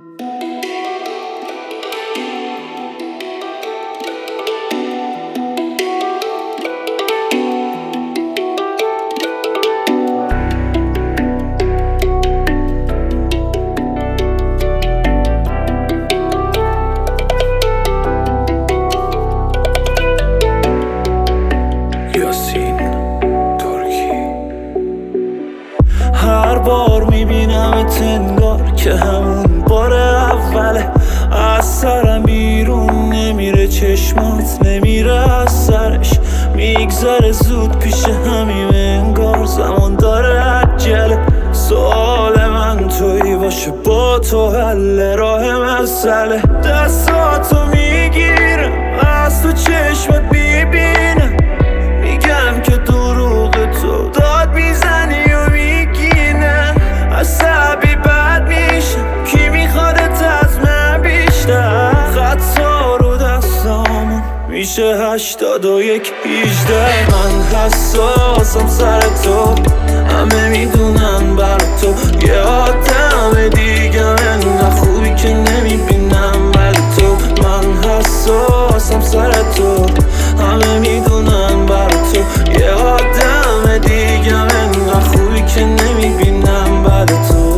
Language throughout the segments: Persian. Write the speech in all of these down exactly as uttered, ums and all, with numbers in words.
هر بار میبینمت انگار که همون بار اوله، از سرم بیرون نمیره، چشمات نمیره از سرش، میگذره زود پیش همیم انگار زمان داره عجله. سوال من تویی باشه با تو حل راه مسئله، دستاتو میگیرم از تو چشمت میبینم، میگم که دروغ تو داد میزنی و میگینه، عصبی بد میشم کی میخوادت از من بیشتر، خطا رو دستامون میشه هشتاد و یک هیجده. من حساسم سر تو، همه میدونن بر تو، یه آدم دیگه انقدر خوبی که نمیبینم بر تو. من حساسم سر تو، همه میدونن بر تو، یه آدم دیگه انقدر خوبی که نمیبینم بر تو.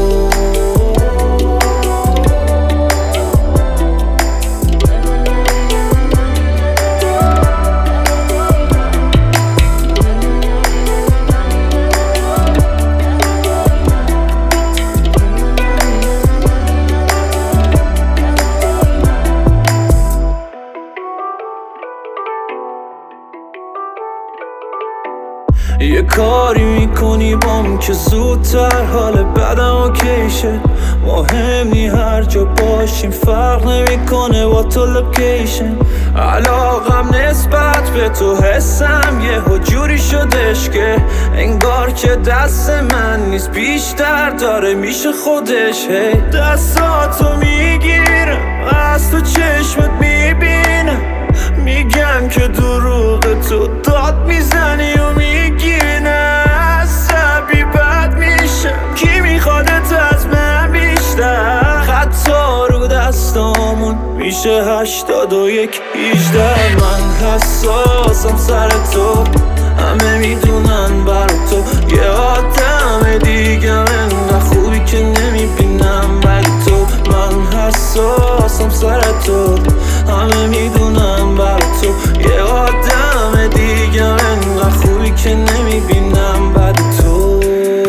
یه کاری میکنی بام که زودتر حال بدم اوکی شه، مهم نی هر جا باشیم فرق نمیکنه با تو لوکیشن، علاقم نسبت به تو حسم یه جوری شدش که انگار که دست من نیست بیشتر داره میشه خودش. هی دستاتو میگیرم از تو چشمت میبینم، میگم که دروغ تو داد میزنی و میگینه، عصبی بد میشم کی میخوادت از من بیشتر، خطا رو دستامون میشه هشتاد و یک هیجده. من حساسم سر تو، همه میدونن بر تو، یه آدم دیگه انقدر خوبی که نمیبینم بر تو. من حساسم سر تو، همه میدونن بر تو، یه آدم دیگه انقدر خوبی که نمیبینم بر تو.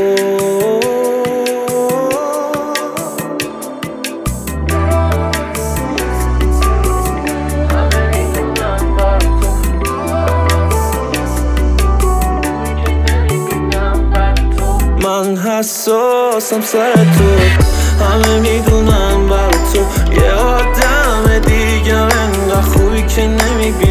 من حساسم سر تو، همه میدونن بر تو، یه آدم دیگه انقدر خوبی که نمیبینم.